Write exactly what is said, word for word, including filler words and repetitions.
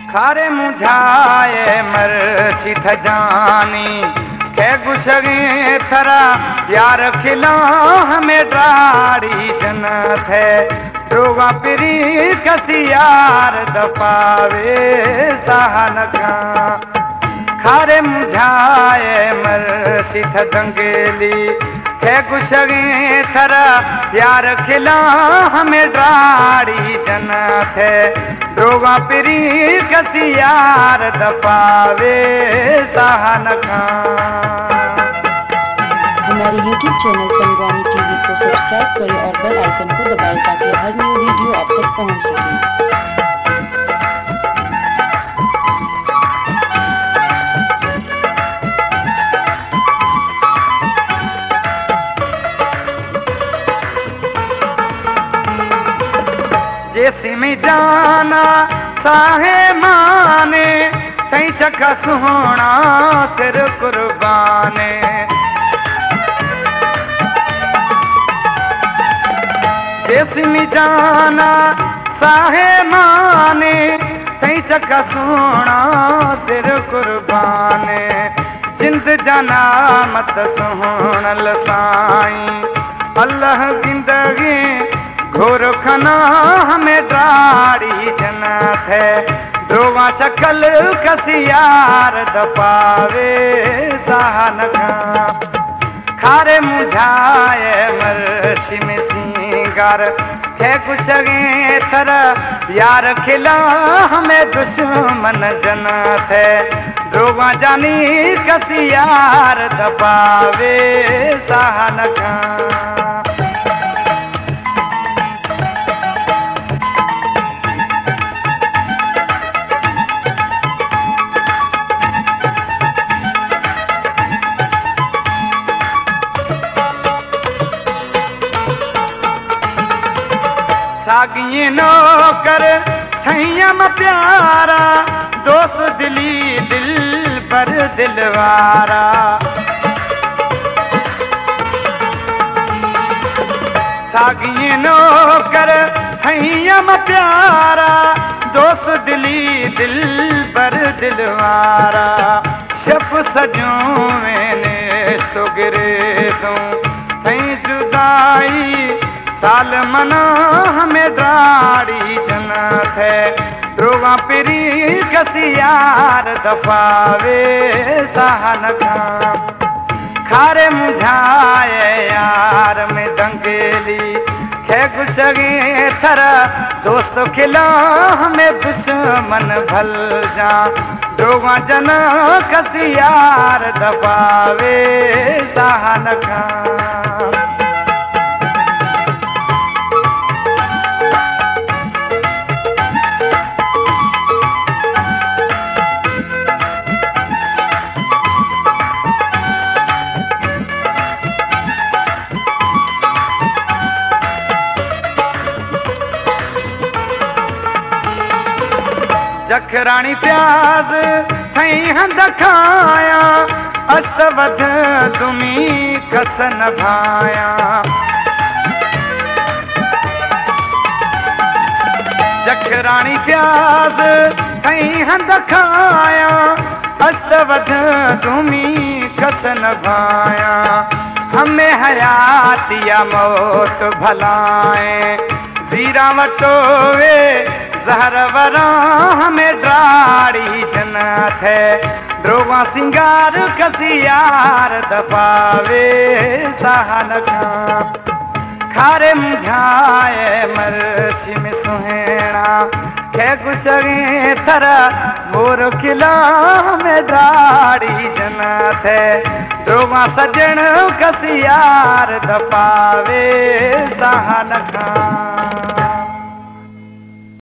खारे मुझाए मर सिथ जानी खे गुशगे थरा यार खिला हमें डाड़ी जन्नत है रोगा पिरी कसी यार दफावे सहन का खारे मुझाए मर सिथ दंगेली खे गुशगे थरा यार खिला हमें डाड़ी जन्नत है रोगा पिरी कसी यार दफावे सहन का। हमारे यूट्यूब चैनल पंगवानी टीवी को सब्सक्राइब करें और बेल आइकन को दबाएं ताकि हर न्यू वीडियो आप तक पहुंच सके। जैसी में जाना साहे माने तई चखा सुहाना सिर कुर्बाने जैसी में जाना साहे माने तई चखा सुहाना सिर कुर्बाने जिंद जाना मत सुहानल साईं अल्लाह जिंदगी घोर खना हमें डाड़ी जन्नत है ध्रुवा शकल कसियार दफावे सहन का खारे मुझाए मर्शी में सिंगार है कुशगे थर यार खिला हमें दुश्मन जन्नत है ध्रुवा जानी कसियार दफावे सहन का। सागिए नौकर थैयम प्यारा दोस्त दिली दिल पर दिलवारा सागिए नौकर थैयम प्यारा दोस्त दिली दिल पर दिलवारा शफ सजूं मैंने तो गिरे दूं थई जुदाई साल मना हमें डाड़ी जन्नत है ध्रुवा पिरी कसियार दफावे सहन का खारे मुझाए यार में दंगेली खे गुशगे थर दोस्त खिला हमें दुश्मन भल जा ध्रुवा जन कसियार दफावे सहन का। जखराणी प्याज थई हंद खाया अस्तवध तुमी कसन भाया जखराणी प्याज थई हंद खाया अस्तवध तुमी कसन भाया हमें हयात या मौत भलाए जीरा वटोवे जहर वरा हमें डाड़ी जन्नत है ध्रुवा सिंगार कसियार दफावे सहन का खारे मुझाए मर्शी में सुहेना खे गुशगे थरा मोर खिला हमें डाड़ी जन्नत है ध्रुवा सजन कसियार दफावे सहन का।